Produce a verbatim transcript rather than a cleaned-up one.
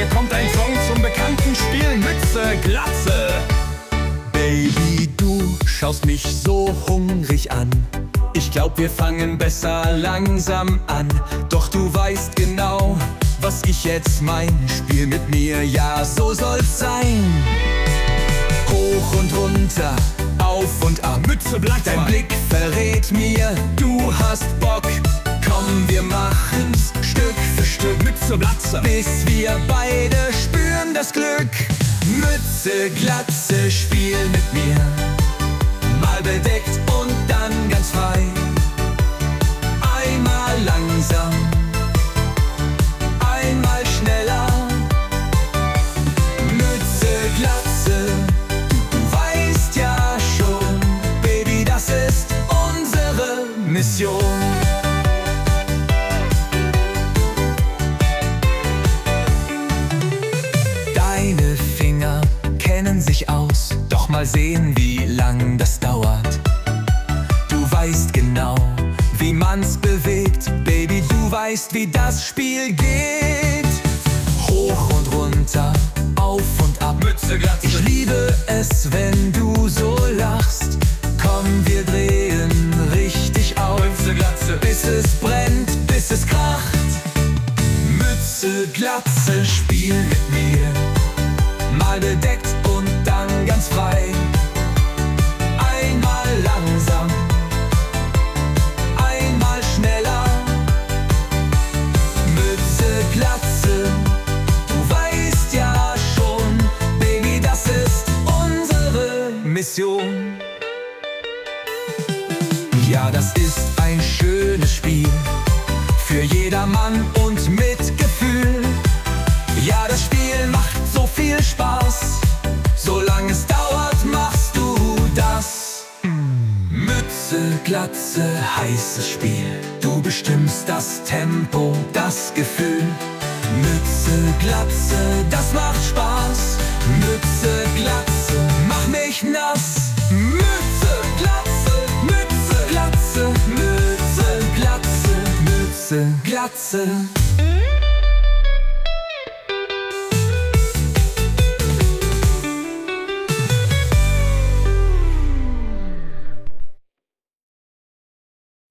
kommt ein Song zum bekannten Spiel Mütze, Glatze. Baby, du schaust mich so hungrig an. Ich glaub, wir fangen besser langsam an. Doch du weißt genau, was ich jetzt mein. Spiel mit mir, ja, so soll's sein. Hoch und runter, auf und ab, Mütze, Blatt, dein Blick verrät mir, du hast Bock. Komm, wir machen's Stück für Stück, Mütze, Glatze, bis wir beide spüren das Glück. Mütze, Glatze, spiel mit mir, mal bedeckt und dann ganz frei. Einmal langsam, einmal schneller. Mütze, Glatze, du weißt ja schon, Baby, das ist unsere Mission. Deine Finger kennen sich aus, doch mal sehen, wie lang das dauert. Du weißt genau, wie man's bewegt, Baby, du weißt, wie das Spiel geht. Hoch und runter, auf und ab, Mütze, Glatze, ich liebe es, wenn du so lachst. Komm, wir drehen richtig auf, Mütze, Glatze, bis es brennt, bis es kracht. Mütze, Glatze, spiel mit mir, mal bedeckt und dann ganz frei. Einmal langsam, einmal schneller. Mütze, Glatze, du weißt ja schon, Baby, das ist unsere Mission. Ja, das ist ein schönes Spiel, für jedermann und mit Gefühl. Ja, das Spiel macht so viel Spaß, solange es dauert, machst du das. Mütze, Glatze, heißes Spiel, du bestimmst das Tempo, das Gefühl. Mütze, Glatze, das macht Spaß. Mütze, Glatze, mach mich nass. Mütze, Glatze, Mütze, Glatze, Mütze, Glatze, Mütze, Glatze.